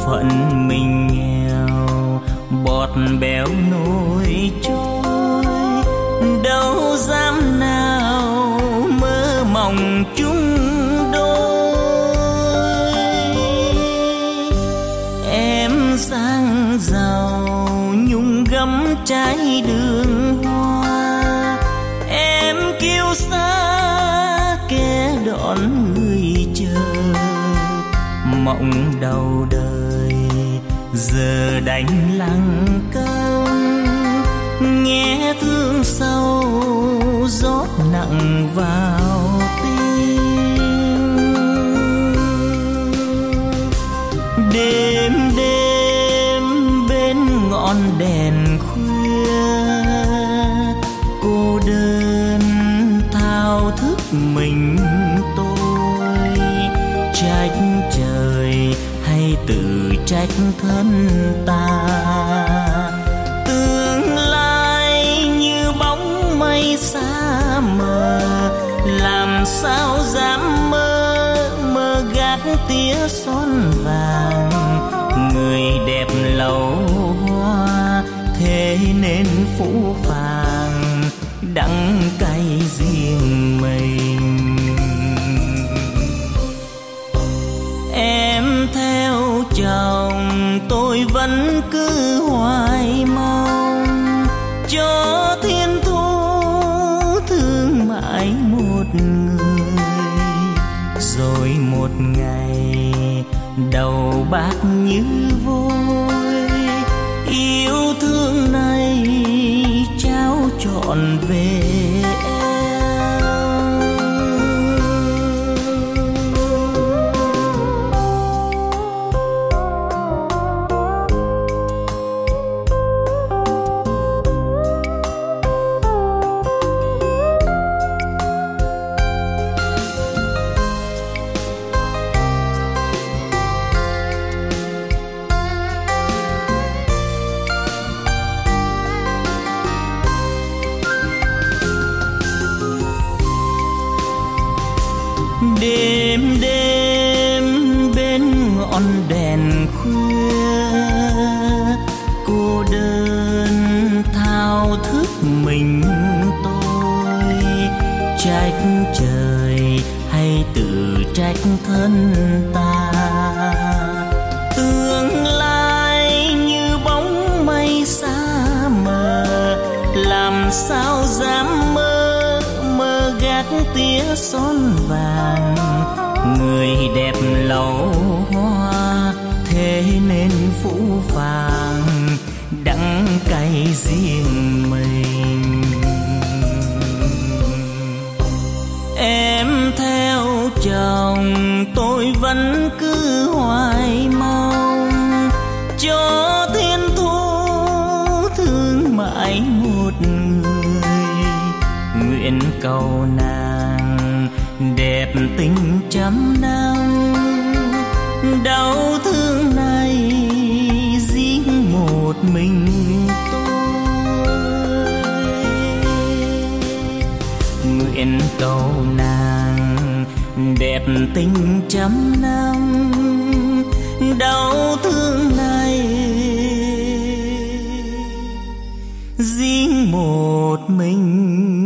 phận mình nghèo, bọt béo nổi trôi, đâu dám nào mơ mộng chung đôi. Em sang giàu nhung gấm trái đường hoa, em kiêu xa kẻ đón người chờ. Mộng đầu đời giờ đánh lăng câm, nghe thương sâu rót nặng vào tim. Đêm đêm bên ngọn đèn khuya, cô đơn thao thức mình tôi. Trách trời hay tự trách thân ta, tương lai như bóng mây xa mờ. Làm sao dám mơ, mơ gác tía son vàng. Người đẹp lầu hoa thế nên phũ phàng, đắng cay riêng mình. Em theo chồng tôi vẫn cứ hoài mong, cho thiên thu thương mãi một người. Rồi một ngày đầu bạc như vôi, yêu thương này trao trọn về đêm đêm bên ngọn đèn khuya. Cô đơn thao thức mình tôi, trách trời hay tự trách thân ta. Tương lai như bóng mây xa mờ, làm sao dám mơ, mơ gác tía son vàng. Người đẹp lầu hoa thế nên phũ phàng, đắng cay riêng mình. Em theo chồng tôi vẫn cứ hoài mong, cho thiên thu thương mãi một người. Nguyện cầu nàng đẹp tình trăm năm, đau thương này riêng một mình tôi. Nguyện cầu nàng đẹp tình trăm năm, đau thương này riêng một mình